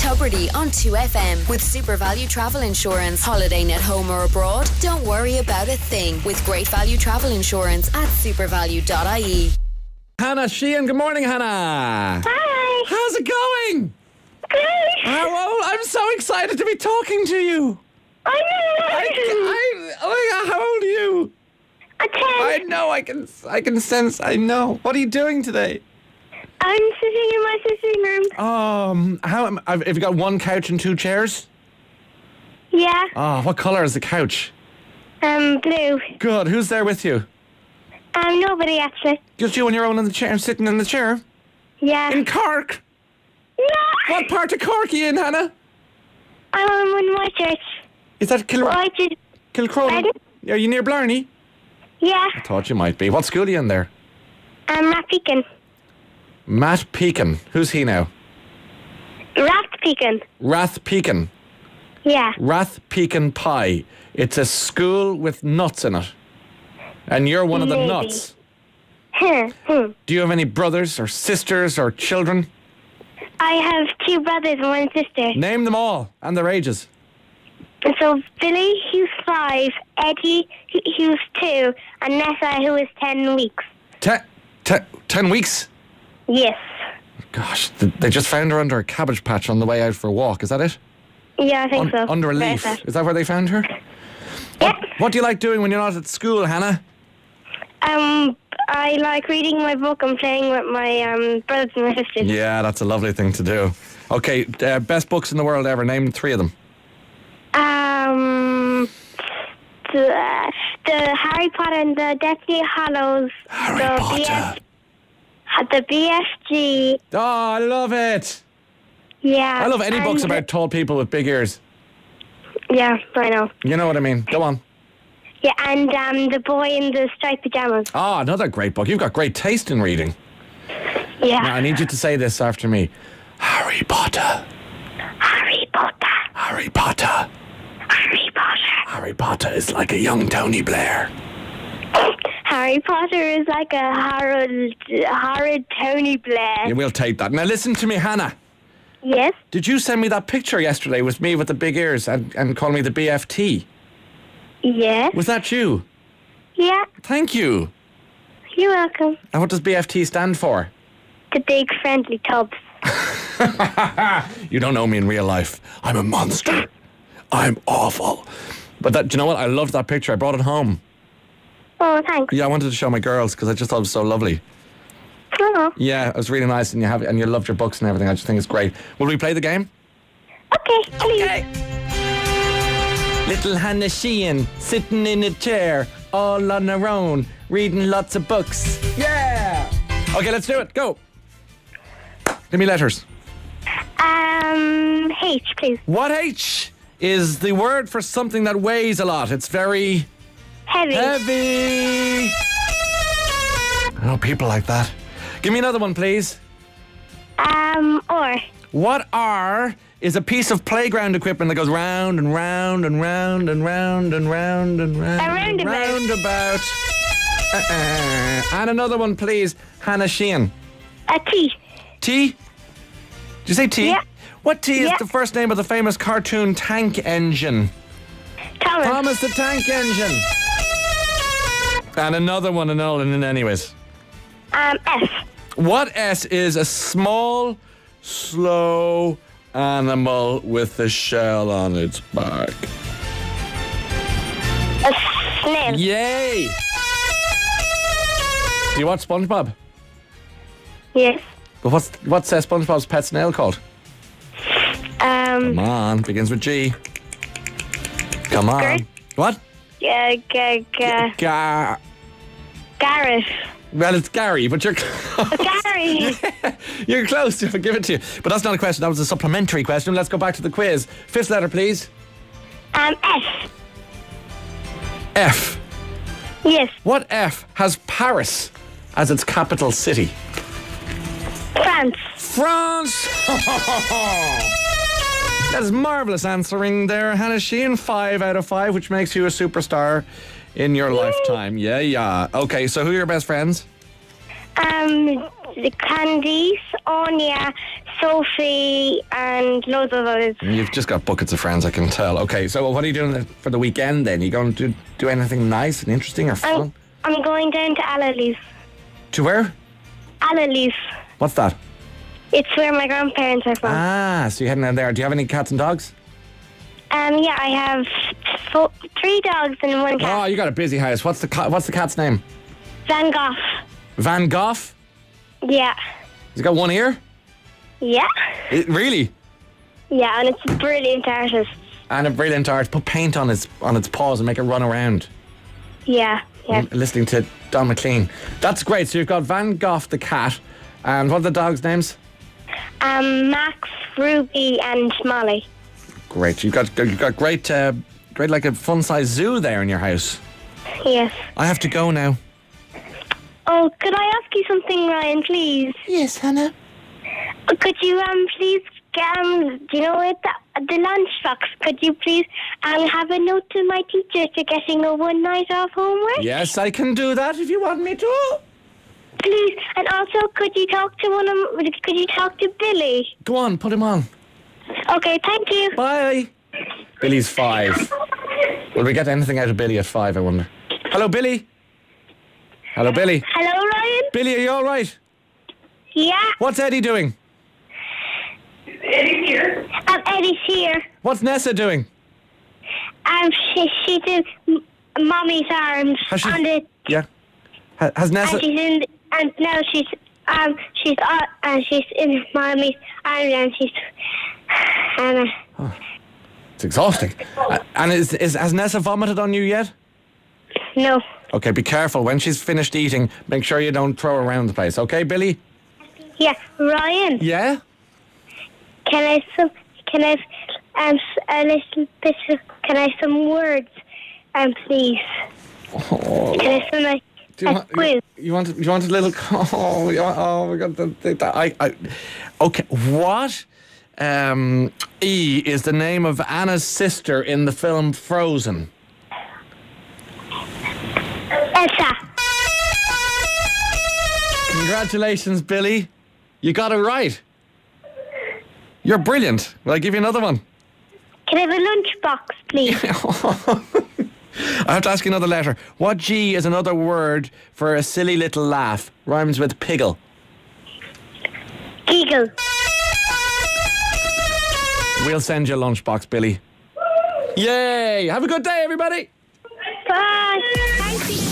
Tubridy on 2FM with Super Value Travel Insurance. Holidaying at home or abroad? Don't worry about a thing with Great Value Travel Insurance at supervalue.ie. Hannah Sheehan, good morning, Hannah. Hi. How's it going? Good. I'm so excited to be talking to you. I know. How old are you? A 10. I know, I can sense, I know. What are you doing today? I'm sitting in my sister's room. Have you got one couch and two chairs? Yeah. Oh, what colour is the couch? Blue. Good, who's there with you? Nobody actually. Just you on your own in the chair, sitting in the chair? Yeah. In Cork? No. What part of Cork are you in, Hannah? I'm in my church. Is that Kilcronan? Pardon? Are you near Blarney? Yeah. I thought you might be. What school are you in there? Rathpecan. Matt Pekin. Who's he now? Rathpecan. Rathpecan. Yeah. Rathpecan Pie. It's a school with nuts in it. And you're one of the Maybe. nuts. Do Do you have any brothers or sisters or children? I have 2 brothers and 1 sister. Name them all and their ages. So Billy, who's 5, Eddie, who's 2, and Nessa, who is 10 weeks. 10 weeks? Yes. Gosh, they just found her under a cabbage patch on the way out for a walk. Is that it? Yeah, I think so. Under a Very leaf. sad. Is that where they found her? Yeah. What do you like doing when you're not at school, Hannah? I like reading my book and playing with my brothers and my sisters. Yeah, that's a lovely thing to do. Okay, best books in the world ever. Name 3 of them. The Harry Potter and the Deathly Hallows. Harry Potter. The BFG. Oh, I love it. Yeah. I love any books and- about tall people with big ears. Yeah, I know. You know what I mean. Go on. Yeah, and The Boy in the Striped Pajamas. Ah, another great book. You've got great taste in reading. Yeah. Now, I need you to say this after me. Harry Potter. Harry Potter. Harry Potter. Harry Potter. Harry Potter is like a young Tony Blair. Harry Potter is like a horrid Tony Blair. Yeah, we'll take that. Now listen to me, Hannah. Yes? Did you send me that picture yesterday with me with the big ears and call me the BFT? Yes? Was that you? Yeah. Thank you. You're welcome. And what does BFT stand for? The Big Friendly Tubs. You don't know me in real life. I'm a monster. I'm awful. But do you know what? I loved that picture. I brought it home. Oh, thanks. Yeah, I wanted to show my girls because I just thought it was so lovely. Oh. Yeah, it was really nice, and you loved your books and everything. I just think it's great. Will we play the game? Okay, please. Little Hannah Sheehan sitting in a chair, all on her own, reading lots of books. Yeah. Okay, let's do it. Go. Give me letters. H, please. What H is the word for something that weighs a lot? It's very Heavy. heavy. I know people like that. Give me another one, please. Or. What R is a piece of playground equipment that goes round and round and round and round and round and round. A roundabout. Roundabout. And another one, please. Hannah Sheehan. A T. T? Did you say T? Yeah. What T is Yeah. the first name of the famous cartoon Tank Engine? Thomas. Thomas the Tank Engine. And another one, and all in anyways. F. What S is a small, slow animal with a shell on its back? A snail. Yay! Do you watch SpongeBob? Yes. But what's SpongeBob's pet snail called? Come on, begins with G. Come on. Gert? What? Garrett. Well, it's Gary, but you're close. Gary. You're close, if I give it to you. But that's not a question, that was a supplementary question. Let's go back to the quiz. Fifth letter, please. F. F. Yes. What F has Paris as its capital city? France. France! That is marvellous answering there, Hannah Sheehan. 5 out of 5, which makes you a superstar in your lifetime. Yeah. Okay, so who are your best friends? Candice, Anya, Sophie, and loads of others. You've just got buckets of friends, I can tell. Okay, so what are you doing for the weekend then? You going to do anything nice and interesting or fun? I'm going down to Allaleaf. To where? Allaleaf. What's that? It's where my grandparents are from. So you're heading down there. Do you have any cats and dogs? Yeah, I have 3 dogs and 1 cat. Oh, you got a busy house. What's the cat's name? Van Gogh. Van Gogh? Yeah. Has he got one ear? Yeah. Really? Yeah, and it's a brilliant artist. And a brilliant art. Put paint on its paws and make it run around. Yeah. Listening to Don McLean. That's great. So you've got Van Gogh the cat. And what are the dogs' names? Max, Ruby, and Molly. Great. You've got great like a fun-sized zoo there in your house. Yes. I have to go now. Oh, could I ask you something, Ryan, please? Yes, Hannah. Could you please do you know with the lunchbox? Could you please have a note to my teacher to getting a 1 night off homework? Yes, I can do that if you want me to. Please, and also could you talk to Billy? Go on, put him on. Okay, thank you. Bye. Billy's 5. Will we get anything out of Billy at 5, I wonder? Hello, Billy. Hello, Billy. Hello, Ryan. Billy, are you all right? Yeah. What's Eddie doing? Eddie's here. Eddie's here. What's Nessa doing? She's in Mommy's arms. Has she? On the, yeah. Has Nessa? And she's in, and now she's in Mommy's arms, and she's. It's exhausting. And has Nessa vomited on you yet? No. Okay, be careful. When she's finished eating, make sure you don't throw her around the place. Okay, Billy? Yeah, Ryan. Yeah? Can I a little bit? Can I some words, please? Oh. Can I some a quiz? You want a little? Oh, we got the okay. What? E is the name of Anna's sister in the film Frozen. Elsa. Congratulations, Billy. You got it right. You're brilliant. Will I give you another one? Can I have a lunchbox, please? I have to ask you another letter. What G is another word for a silly little laugh? Rhymes with piggle. Giggle. We'll send you a lunchbox, Billy. Yay! Have a good day, everybody. Bye. Thank you.